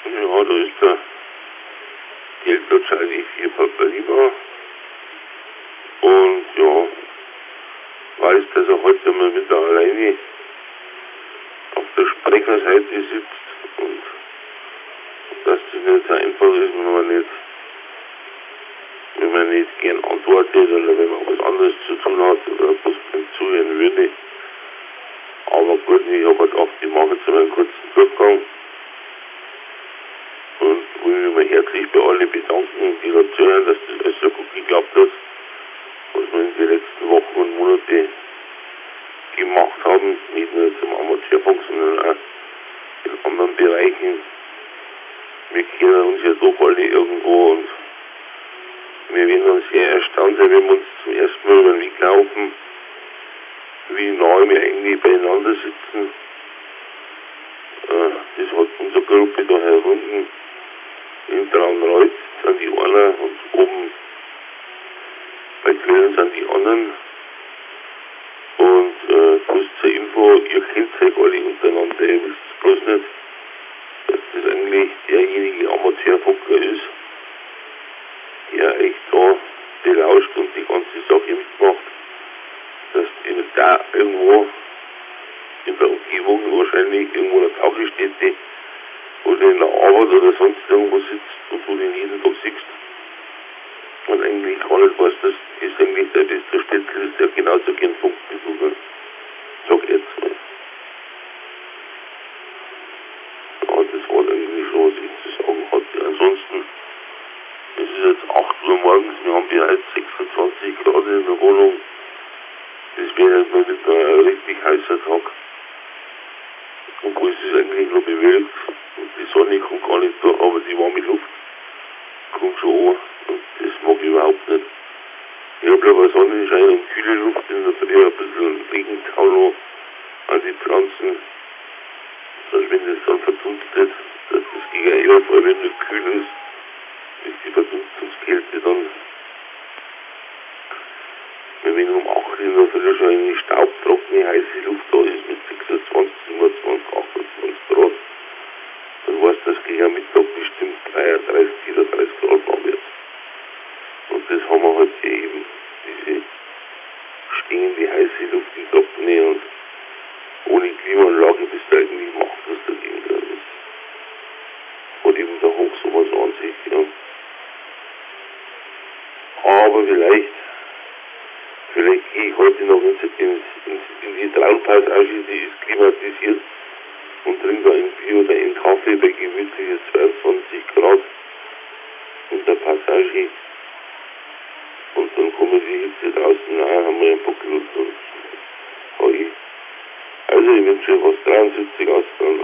Ja, da ist der Geld wahrscheinlich 4 Papa lieber. Und ja, weiß, dass er heute mal wieder alleine auf der Sprecherseite sitzt und dass das nicht so einfach ist, wenn man nicht gern antwortet oder wenn man was anderes zu tun hat oder was man zuhören würde. Aber gut, ich habe halt gedacht, ich mache jetzt mal einen kurzen Durchgang und will mich mal herzlich bei allen bedanken, die da zuhören, dass das alles so gut geklappt hat, was wir in den letzten Wochen und Monaten gemacht haben, nicht nur zum Amateurfunk, sondern auch in anderen Bereichen. Wir kennen uns ja doch alle irgendwo und wir werden uns sehr erstaunt sein, wenn wir uns zum ersten Mal über den Weg laufen, wie nahe wir eigentlich beieinander sitzen. Das hat unsere Gruppe da herunten in Traunreut, sind die einer und oben bei Quellen sind die anderen. Und bloß zur Info, ihr kennt euch alle untereinander, ihr wisst bloß nicht, dass das eigentlich derjenige Amateurfunker ist, der echt da belauscht und die ganze Sache mitmacht, dass ihr da irgendwo in der Umgebung wahrscheinlich irgendwo eine Tagesstätte oder in der Arbeit oder sonst irgendwo sitzt und du den jeden Tag siehst und eigentlich gar nicht weißt, dass das eigentlich der beste Städtel ist, der genauso gern funkt wie du. Ne? Sag jetzt mal. Ja, das war eigentlich schon, was ich zu sagen hatte. Ansonsten, es ist jetzt 8 Uhr morgens, wir haben bereits 26 Grad in der Wohnung. Das wäre halt mal wieder ein richtig heißer Tag. Obwohl es ist eigentlich nur bewölkt und die Sonne kommt gar nicht durch, aber die warme Luft kommt schon an und das mag ich überhaupt nicht. Ich habe aber Sonnenschein und kühle Luft in der Früh, ein bisschen Regentau noch an die Pflanzen, dass wenn das dann verdunstet, dass das gegen 11 vor allem nicht kühl ist, ist die Verdunstungskälte dann, wenn um 8 in der Früh schon eine staubtrockene, heiße Luft da ist mit 26, 27, 28 Grad, dann weißt du, dass gegen am Mittag bestimmt 33, 34 Grad warm wird. Und das haben wir halt hier eben, diese stinkende heiße Luft in der Apnoe und ohne Klimaanlage bist du eigentlich machtlos dagegen. Ja. Das hat eben der Hochsommer so an sich. Ja. Aber vielleicht gehe ich heute noch in die Traunpassage, die ist klimatisiert und trinke da ein Bier oder einen Kaffee bei gemütlichen 22 Grad in der Passage. Und dann kommen die Hitze draußen rein, haben wir ein paar Minuten und also ich wünsche euch was 73 aus.